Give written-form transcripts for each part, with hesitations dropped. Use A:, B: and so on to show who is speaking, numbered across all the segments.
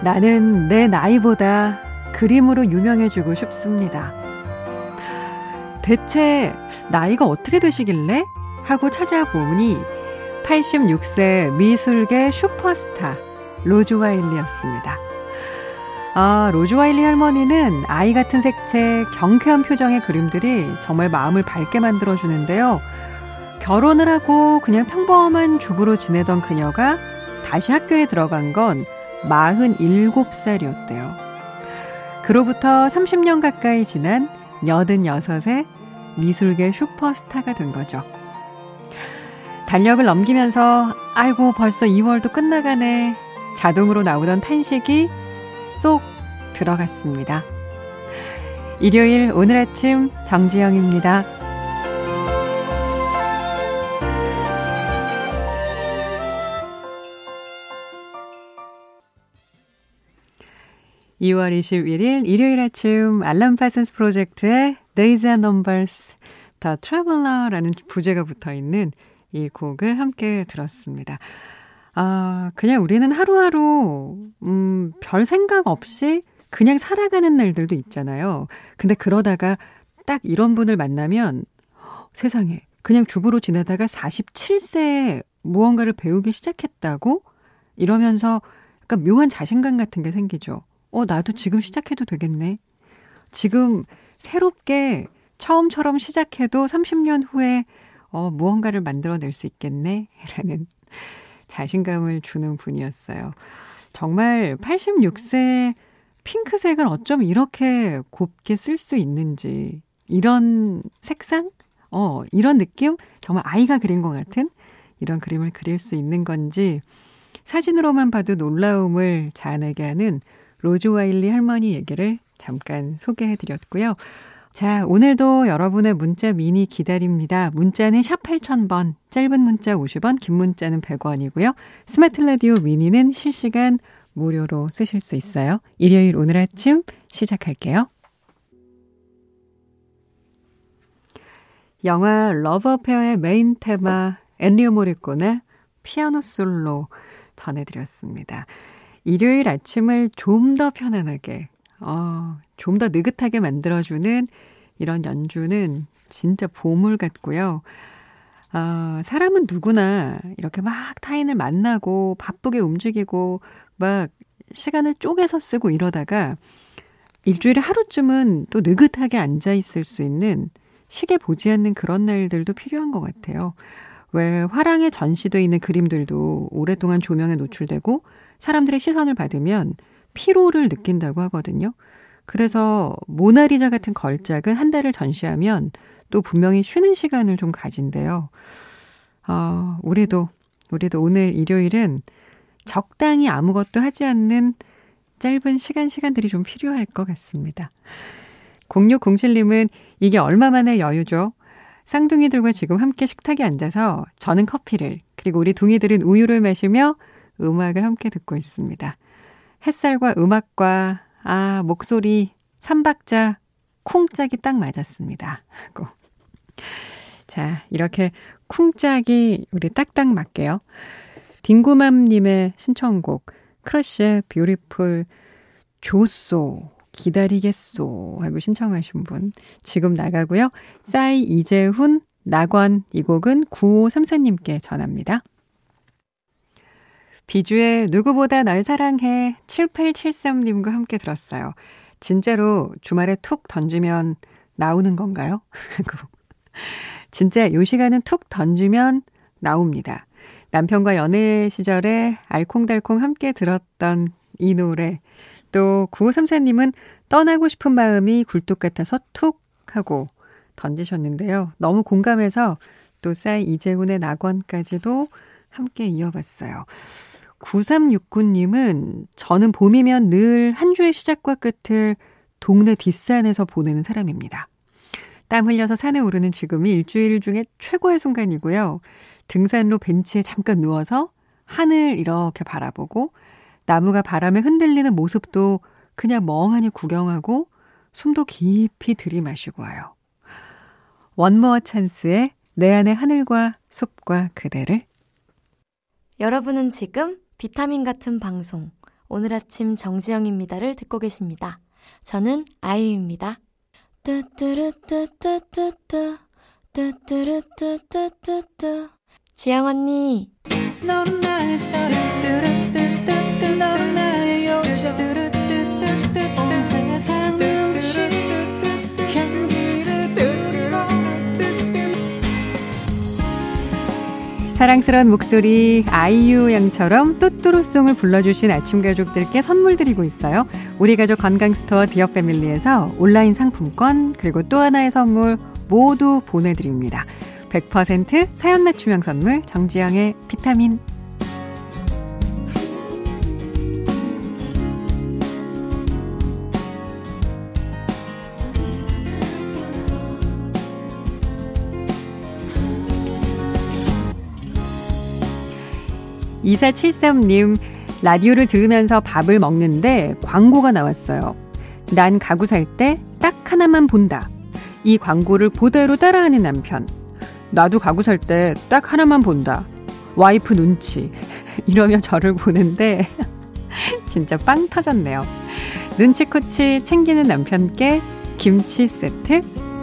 A: 나는 내 나이보다 그림으로 유명해지고 싶습니다. 대체 나이가 어떻게 되시길래? 하고 찾아보니 86세 미술계 슈퍼스타 로즈 와일리였습니다. 로즈 와일리 할머니는 아이 같은 색채, 경쾌한 표정의 그림들이 정말 마음을 밝게 만들어주는데요. 결혼을 하고 그냥 평범한 주부로 지내던 그녀가 다시 학교에 들어간 건 47살이었대요. 그로부터 30년 가까이 지난 86의 미술계 슈퍼스타가 된 거죠. 달력을 넘기면서 아이고 벌써 2월도 끝나가네. 자동으로 나오던 탄식이 쏙 들어갔습니다. 일요일 오늘 아침 정지영입니다. 2월 21일 일요일 아침 알람 파슨스 프로젝트의 Days and Numbers, The Traveler라는 부제가 붙어있는 이 곡을 함께 들었습니다. 그냥 우리는 하루하루 별 생각 없이 그냥 살아가는 날들도 있잖아요. 근데 그러다가 딱 이런 분을 만나면 세상에 그냥 주부로 지내다가 47세에 무언가를 배우기 시작했다고? 이러면서 약간 묘한 자신감 같은 게 생기죠. 나도 지금 시작해도 되겠네. 지금 새롭게 처음처럼 시작해도 30년 후에 무언가를 만들어낼 수 있겠네? 라는 자신감을 주는 분이었어요. 정말 86세 핑크색을 어쩜 이렇게 곱게 쓸 수 있는지, 이런 색상? 이런 느낌? 정말 아이가 그린 것 같은 이런 그림을 그릴 수 있는 건지 사진으로만 봐도 놀라움을 자아내게 하는 로즈 와일리 할머니 얘기를 잠깐 소개해드렸고요. 자, 오늘도 여러분의 문자 미니 기다립니다. 문자는 샵 8000번, 짧은 문자 50원, 긴 문자는 100원이고요. 스마트 라디오 미니는 실시간 무료로 쓰실 수 있어요. 일요일 오늘 아침 시작할게요. 영화 러브 어페어의 메인 테마 엔리오 모리코네 피아노 솔로 전해드렸습니다. 일요일 아침을 좀 더 편안하게, 좀 더 느긋하게 만들어주는 이런 연주는 진짜 보물 같고요. 사람은 누구나 이렇게 막 타인을 만나고 바쁘게 움직이고 막 시간을 쪼개서 쓰고 이러다가 일주일에 하루쯤은 또 느긋하게 앉아있을 수 있는 시계 보지 않는 그런 날들도 필요한 것 같아요. 왜 화랑에 전시되어 있는 그림들도 오랫동안 조명에 노출되고 사람들의 시선을 받으면 피로를 느낀다고 하거든요. 그래서 모나리자 같은 걸작은 한 달을 전시하면 또 분명히 쉬는 시간을 좀 가진대요. 우리도 오늘 일요일은 적당히 아무것도 하지 않는 짧은 시간들이 좀 필요할 것 같습니다. 0607님은 이게 얼마만의 여유죠? 쌍둥이들과 지금 함께 식탁에 앉아서 저는 커피를, 그리고 우리 둥이들은 우유를 마시며 음악을 함께 듣고 있습니다. 햇살과 음악과 목소리 3박자 쿵짝이 딱 맞았습니다. 하고. 자, 이렇게 쿵짝이 우리 딱딱 맞게요. 딩구맘님의 신청곡 크러쉬의 뷰티풀 조쏘 기다리겠소 하고 신청하신 분 지금 나가고요. 싸이 이재훈 낙원 이 곡은 9534님께 전합니다. 비주의 누구보다 널 사랑해 7873님과 함께 들었어요. 진짜로 주말에 툭 던지면 나오는 건가요? 진짜 요 시간은 툭 던지면 나옵니다. 남편과 연애 시절에 알콩달콩 함께 들었던 이 노래. 또 9534님은 떠나고 싶은 마음이 굴뚝 같아서 툭 하고 던지셨는데요. 너무 공감해서 또 싸이 이재훈의 낙원까지도 함께 이어봤어요. 9369님은 저는 봄이면 늘 한 주의 시작과 끝을 동네 뒷산에서 보내는 사람입니다. 땀 흘려서 산에 오르는 지금이 일주일 중에 최고의 순간이고요. 등산로 벤치에 잠깐 누워서 하늘 이렇게 바라보고 나무가 바람에 흔들리는 모습도 그냥 멍하니 구경하고 숨도 깊이 들이마시고 와요. 원모어 찬스의 내 안의 하늘과 숲과 그대를.
B: 여러분은 지금 비타민 같은 방송 오늘 아침 정지영입니다를 듣고 계십니다. 저는 아이유입니다. 뚜뚜루뚜뚜뚜뚜 뚜뚜루뚜뚜뚜뚜 지영 언니
C: 넌 나의 사랑 넌 나의 요정 온 세상 눈부신 향기를 부리러
A: 사랑스러운 목소리 아이유 양처럼 뚜뚜루송을 불러주신 아침 가족들께 선물 드리고 있어요. 우리 가족 건강스토어 디어패밀리에서 온라인 상품권 그리고 또 하나의 선물 모두 보내드립니다. 100% 사연 맞춤형 선물 정지영의 비타민. (2473님) 라디오를 들으면서 밥을 먹는데 광고가 나왔어요. 난 가구 살 때 딱 하나만 본다. 이 광고를 그대로 따라하는 남편. 나도 가구 살 때 딱 하나만 본다. 와이프 눈치. 이러며 저를 보는데 진짜 빵 터졌네요. 눈치코치 챙기는 남편께 김치 세트.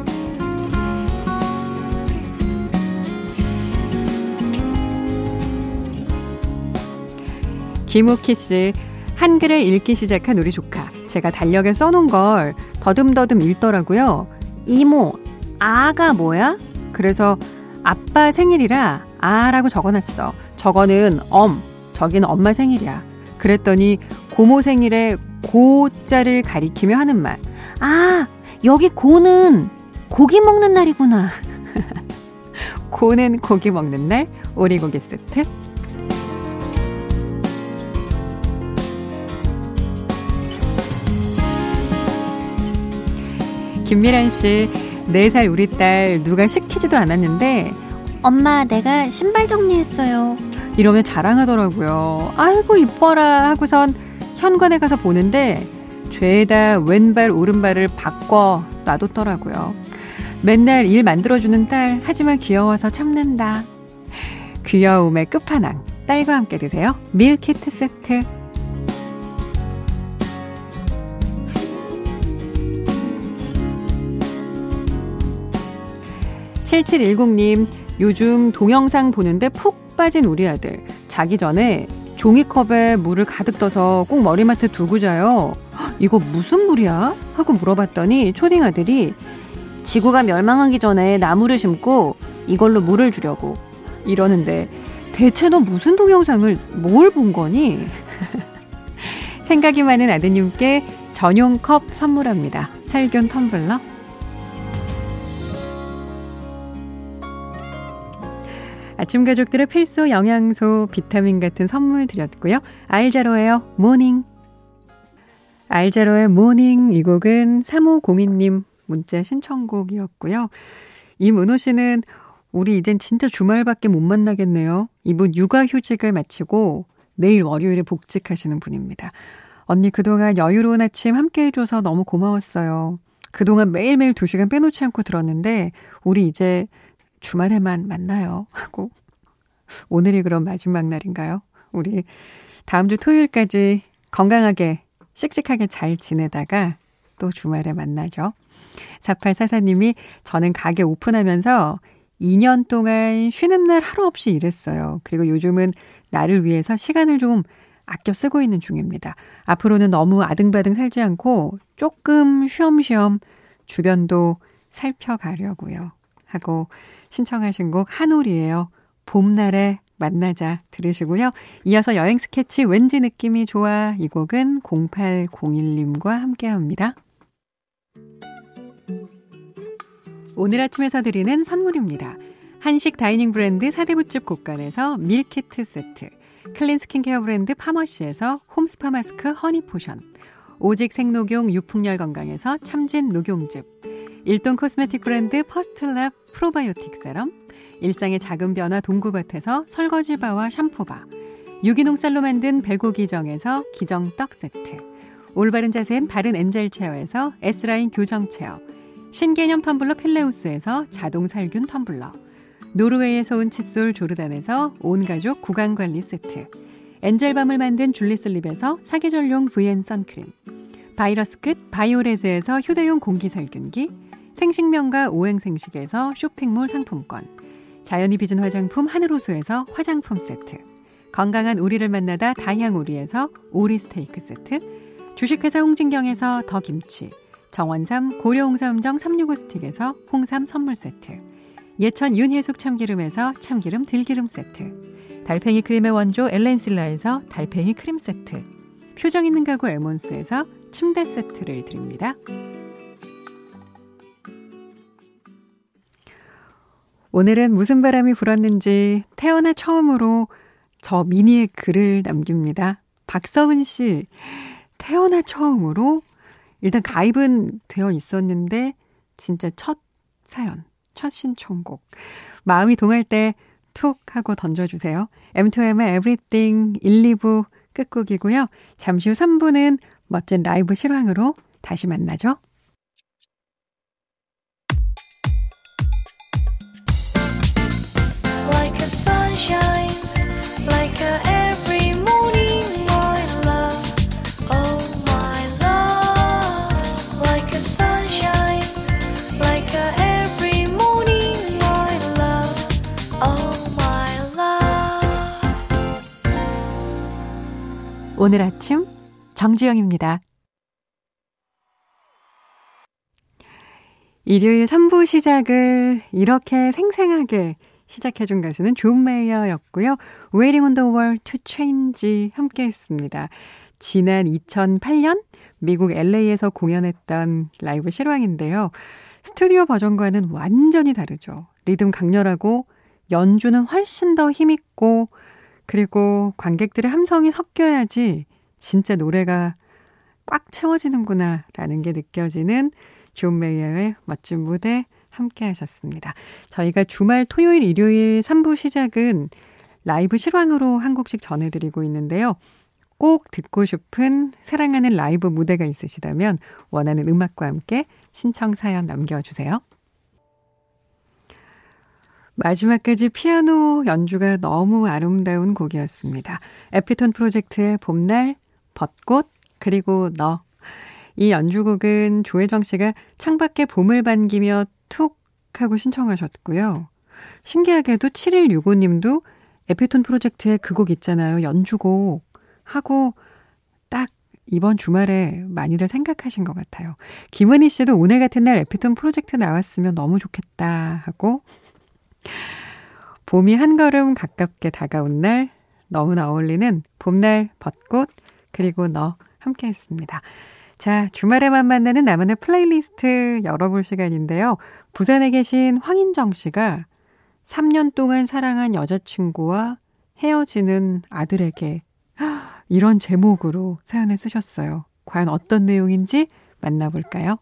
A: 김우키 씨, 한글을 읽기 시작한 우리 조카. 제가 달력에 써놓은 걸 더듬더듬 읽더라고요. 이모, 아가 뭐야? 그래서 아빠 생일이라 아라고 적어놨어. 저거는 저기는 엄마 생일이야. 그랬더니 고모 생일에 고자를 가리키며 하는 말. 아, 여기 고는 고기 먹는 날이구나. 고는 고기 먹는 날, 오리고기 세트. 김미란 씨, 4살 우리 딸 누가 시키지도 않았는데 엄마 내가 신발 정리했어요. 이러면 자랑하더라고요. 아이고 이뻐라 하고선 현관에 가서 보는데 죄다 왼발 오른발을 바꿔 놔뒀더라고요. 맨날 일 만들어주는 딸 하지만 귀여워서 참는다. 귀여움의 끝판왕 딸과 함께 드세요. 밀키트 세트. 7710님, 요즘 동영상 보는데 푹 빠진 우리 아들. 자기 전에 종이컵에 물을 가득 떠서 꼭 머리맡에 두고 자요. 이거 무슨 물이야? 하고 물어봤더니 초딩 아들이 지구가 멸망하기 전에 나무를 심고 이걸로 물을 주려고 이러는데 대체 너 무슨 동영상을 뭘 본 거니? 생각이 많은 아드님께 전용 컵 선물합니다. 살균 텀블러. 아침 가족들의 필수 영양소 비타민 같은 선물 드렸고요. 알제로예요. 모닝. 알제로의 모닝 이 곡은 3502님 문자 신청곡이었고요. 이문호 씨는 우리 이젠 진짜 주말밖에 못 만나겠네요. 이분 육아휴직을 마치고 내일 월요일에 복직하시는 분입니다. 언니 그동안 여유로운 아침 함께 해줘서 너무 고마웠어요. 그동안 매일매일 2시간 빼놓지 않고 들었는데 우리 이제 주말에만 만나요 하고 오늘이 그럼 마지막 날인가요? 우리 다음 주 토요일까지 건강하게 씩씩하게 잘 지내다가 또 주말에 만나죠. 4844님이 저는 가게 오픈하면서 2년 동안 쉬는 날 하루 없이 일했어요. 그리고 요즘은 나를 위해서 시간을 좀 아껴 쓰고 있는 중입니다. 앞으로는 너무 아등바등 살지 않고 조금 쉬엄쉬엄 주변도 살펴가려고요. 하고 신청하신 곡 한올이에요. 봄날에 만나자 들으시고요. 이어서 여행 스케치 왠지 느낌이 좋아 이 곡은 0801님과 함께합니다. 오늘 아침에서 드리는 선물입니다. 한식 다이닝 브랜드 사대부집 곳간에서 밀키트 세트, 클린 스킨케어 브랜드 파머시에서 홈스파 마스크 허니포션, 오직 생녹용 유풍열 건강에서 참진 녹용즙, 일동 코스메틱 브랜드 퍼스트랩 프로바이오틱 세럼, 일상의 작은 변화 동구밭에서 설거지바와 샴푸바, 유기농 쌀로 만든 배고기정에서 기정떡 세트, 올바른 자세엔 바른 엔젤 체어에서 S라인 교정 체어, 신개념 텀블러 필레우스에서 자동 살균 텀블러, 노르웨이에서 온 칫솔 조르단에서 온가족 구강관리 세트, 엔젤밤을 만든 줄리슬립에서 사계절용 VN 선크림, 바이러스 끝 바이오레즈에서 휴대용 공기살균기, 생식명가 오행생식에서 쇼핑몰 상품권, 자연이 빚은 화장품 하늘호수에서 화장품 세트, 건강한 오리를 만나다 다향오리에서 오리 스테이크 세트, 주식회사 홍진경에서 더김치, 정원삼 고려홍삼정 365 스틱에서 홍삼 선물 세트, 예천 윤혜숙 참기름에서 참기름 들기름 세트, 달팽이 크림의 원조 엘렌실라에서 달팽이 크림 세트, 표정 있는 가구 에몬스에서 침대 세트를 드립니다. 오늘은 무슨 바람이 불었는지 태어나 처음으로 저 미니에 글을 남깁니다. 박서은 씨, 태어나 처음으로 일단 가입은 되어 있었는데 진짜 첫 사연, 첫 신청곡. 마음이 동할 때 툭 하고 던져주세요. M2M의 Everything 1, 2부 끝곡이고요. 잠시 후 3부는 멋진 라이브 실황으로 다시 만나죠.
C: Like a sunshine, like a every morning, my love, oh my love. Like a sunshine, like a every morning, my love, oh my love.
A: 오늘 아침 정지영입니다. 일요일 3부 시작을 이렇게 생생하게 시작해준 가수는 존 메이어였고요. Waiting on the World to Change 함께 했습니다. 지난 2008년 미국 LA에서 공연했던 라이브 실황인데요. 스튜디오 버전과는 완전히 다르죠. 리듬 강렬하고 연주는 훨씬 더 힘있고 그리고 관객들의 함성이 섞여야지 진짜 노래가 꽉 채워지는구나 라는 게 느껴지는 존 메이어의 멋진 무대 함께 하셨습니다. 저희가 주말 토요일 일요일 3부 시작은 라이브 실황으로 한 곡씩 전해드리고 있는데요. 꼭 듣고 싶은 사랑하는 라이브 무대가 있으시다면 원하는 음악과 함께 신청 사연 남겨주세요. 마지막까지 피아노 연주가 너무 아름다운 곡이었습니다. 에피톤 프로젝트의 봄날, 벚꽃, 그리고 너. 이 연주곡은 조혜정 씨가 창밖에 봄을 반기며 툭 하고 신청하셨고요. 신기하게도 7165님도 에피톤 프로젝트의 그 곡 있잖아요. 연주곡 하고 딱 이번 주말에 많이들 생각하신 것 같아요. 김은희 씨도 오늘 같은 날 에피톤 프로젝트 나왔으면 너무 좋겠다 하고 봄이 한 걸음 가깝게 다가온 날 너무나 어울리는 봄날, 벚꽃, 그리고 너 함께 했습니다. 자, 주말에만 만나는 나만의 플레이리스트 열어볼 시간인데요. 부산에 계신 황인정 씨가 3년 동안 사랑한 여자친구와 헤어지는 아들에게 이런 제목으로 사연을 쓰셨어요. 과연 어떤 내용인지 만나볼까요?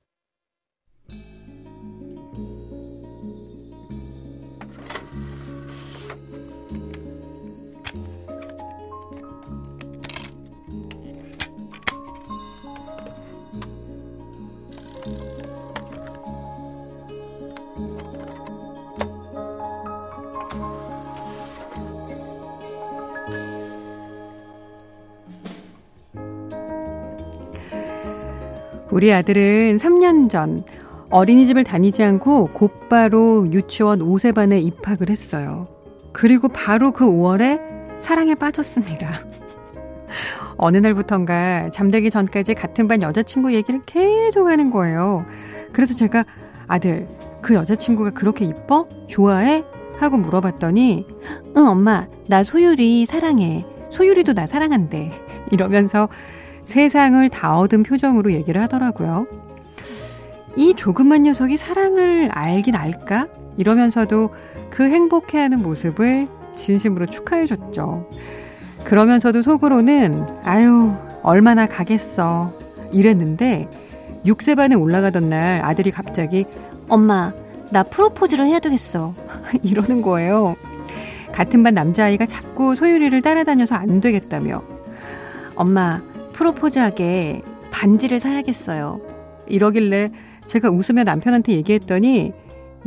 A: 우리 아들은 3년 전 어린이집을 다니지 않고 곧바로 유치원 5세반에 입학을 했어요. 그리고 바로 그 5월에 사랑에 빠졌습니다. 어느 날부턴가 잠들기 전까지 같은 반 여자친구 얘기를 계속 하는 거예요. 그래서 제가 아들, 그 여자친구가 그렇게 이뻐? 좋아해? 하고 물어봤더니 응 엄마, 나 소율이 사랑해. 소율이도 나 사랑한대. 이러면서 세상을 다 얻은 표정으로 얘기를 하더라고요. 이 조그만 녀석이 사랑을 알긴 알까? 이러면서도 그 행복해하는 모습을 진심으로 축하해줬죠. 그러면서도 속으로는 아유 얼마나 가겠어 이랬는데 6세반에 올라가던 날 아들이 갑자기 엄마 나 프로포즈를 해야 되겠어 이러는 거예요. 같은 반 남자아이가 자꾸 소율이를 따라다녀서 안 되겠다며 엄마 프로포즈하게 반지를 사야겠어요. 이러길래 제가 웃으며 남편한테 얘기했더니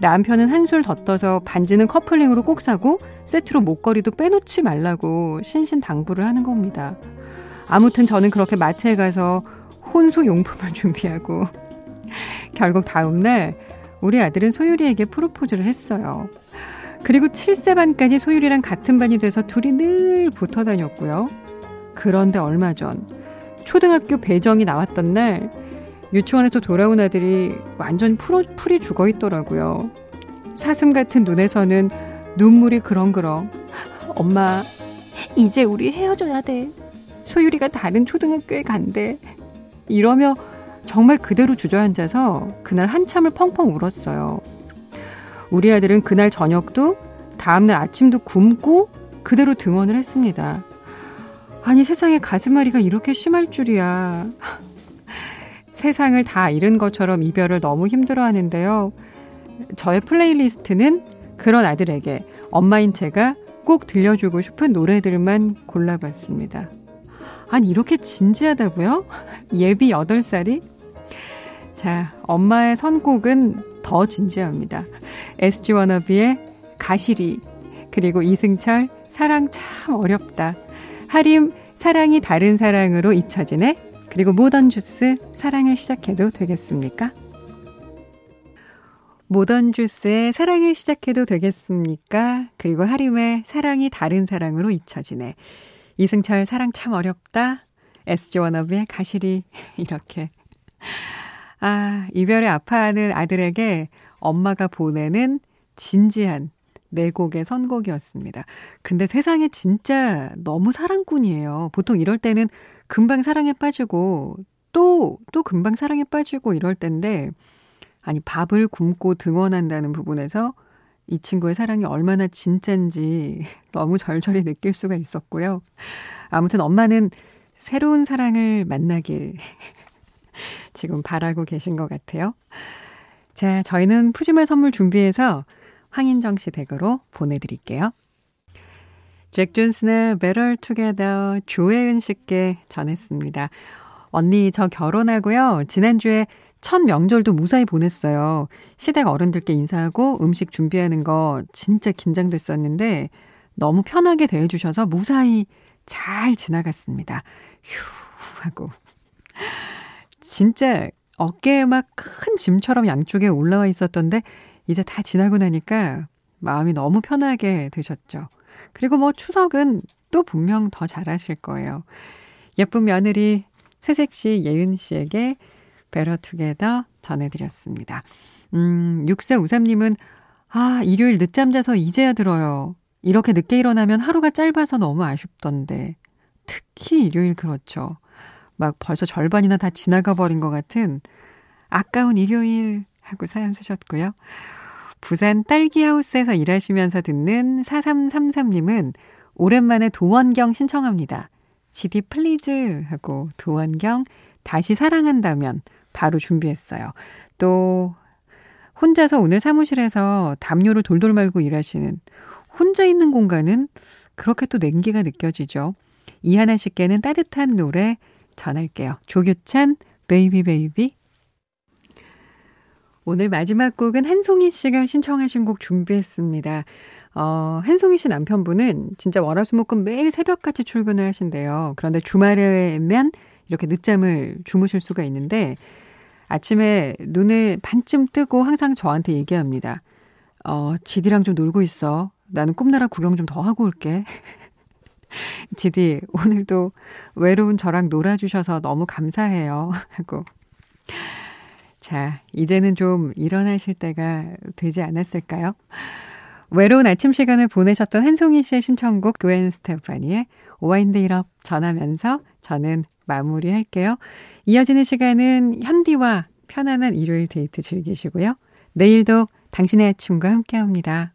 A: 남편은 한술 더 떠서 반지는 커플링으로 꼭 사고 세트로 목걸이도 빼놓지 말라고 신신당부를 하는 겁니다. 아무튼 저는 그렇게 마트에 가서 혼수 용품을 준비하고 결국 다음날 우리 아들은 소율이에게 프로포즈를 했어요. 그리고 7세 반까지 소율이랑 같은 반이 돼서 둘이 늘 붙어 다녔고요. 그런데 얼마 전 초등학교 배정이 나왔던 날 유치원에서 돌아온 아들이 완전 풀이 죽어 있더라고요. 사슴 같은 눈에서는 눈물이 그렁그렁. 엄마, 이제 우리 헤어져야 돼. 소율이가 다른 초등학교에 간대. 이러며 정말 그대로 주저앉아서 그날 한참을 펑펑 울었어요. 우리 아들은 그날 저녁도 다음날 아침도 굶고 그대로 등원을 했습니다. 아니, 세상에 가슴앓이가 이렇게 심할 줄이야. 세상을 다 잃은 것처럼 이별을 너무 힘들어하는데요. 저의 플레이리스트는 그런 아들에게 엄마인 제가 꼭 들려주고 싶은 노래들만 골라봤습니다. 아니, 이렇게 진지하다고요? 예비 8살이? 자, 엄마의 선곡은 더 진지합니다. SG 워너비의 가시리, 그리고 이승철 사랑 참 어렵다, 하림 사랑이 다른 사랑으로 잊혀지네, 그리고 모던주스 사랑을 시작해도 되겠습니까? 모던주스의 사랑을 시작해도 되겠습니까? 그리고 하림의 사랑이 다른 사랑으로 잊혀지네, 이승철 사랑 참 어렵다, SG 워너비의 가시리. 이렇게 이별에 아파하는 아들에게 엄마가 보내는 진지한 4곡의 선곡이었습니다. 근데 세상에 진짜 너무 사랑꾼이에요. 보통 이럴 때는 금방 사랑에 빠지고 또 금방 사랑에 빠지고 이럴 텐데, 아니, 밥을 굶고 등원한다는 부분에서 이 친구의 사랑이 얼마나 진짠지 너무 절절히 느낄 수가 있었고요. 아무튼 엄마는 새로운 사랑을 만나길 지금 바라고 계신 것 같아요. 자, 저희는 푸짐한 선물 준비해서 황인정 씨 댁으로 보내드릴게요. 잭 존슨의 Better Together 조혜은 씨께 전했습니다. 언니, 저 결혼하고요. 지난주에 첫 명절도 무사히 보냈어요. 시댁 어른들께 인사하고 음식 준비하는 거 진짜 긴장됐었는데 너무 편하게 대해주셔서 무사히 잘 지나갔습니다. 휴 하고. 진짜 어깨에 막 큰 짐처럼 양쪽에 올라와 있었던데 이제 다 지나고 나니까 마음이 너무 편하게 되셨죠. 그리고 뭐 추석은 또 분명 더 잘하실 거예요. 예쁜 며느리 새색시 예은 씨에게 Better Together 전해드렸습니다. 6453님은 일요일 늦잠 자서 이제야 들어요. 이렇게 늦게 일어나면 하루가 짧아서 너무 아쉽던데. 특히 일요일 그렇죠. 막 벌써 절반이나 다 지나가 버린 것 같은 아까운 일요일 하고 사연 쓰셨고요. 부산 딸기하우스에서 일하시면서 듣는 4333님은 오랜만에 도원경 신청합니다. GD 플리즈 하고 도원경 다시 사랑한다면 바로 준비했어요. 또 혼자서 오늘 사무실에서 담요를 돌돌 말고 일하시는, 혼자 있는 공간은 그렇게 또 냉기가 느껴지죠. 이하나 씨께는 따뜻한 노래 전할게요. 조규찬 베이비 베이비. 오늘 마지막 곡은 한송이 씨가 신청하신 곡 준비했습니다. 한송이 씨 남편분은 진짜 월화수목금 매일 새벽같이 출근을 하신대요. 그런데 주말에면 이렇게 늦잠을 주무실 수가 있는데 아침에 눈을 반쯤 뜨고 항상 저한테 얘기합니다. 지디랑 좀 놀고 있어. 나는 꿈나라 구경 좀 더 하고 올게. 지디, 오늘도 외로운 저랑 놀아주셔서 너무 감사해요. 하고. 자, 이제는 좀 일어나실 때가 되지 않았을까요? 외로운 아침 시간을 보내셨던 한송이 씨의 신청곡 그웬 스테파니의 Wind It Up 전하면서 저는 마무리할게요. 이어지는 시간은 현디와 편안한 일요일 데이트 즐기시고요. 내일도 당신의 아침과 함께합니다.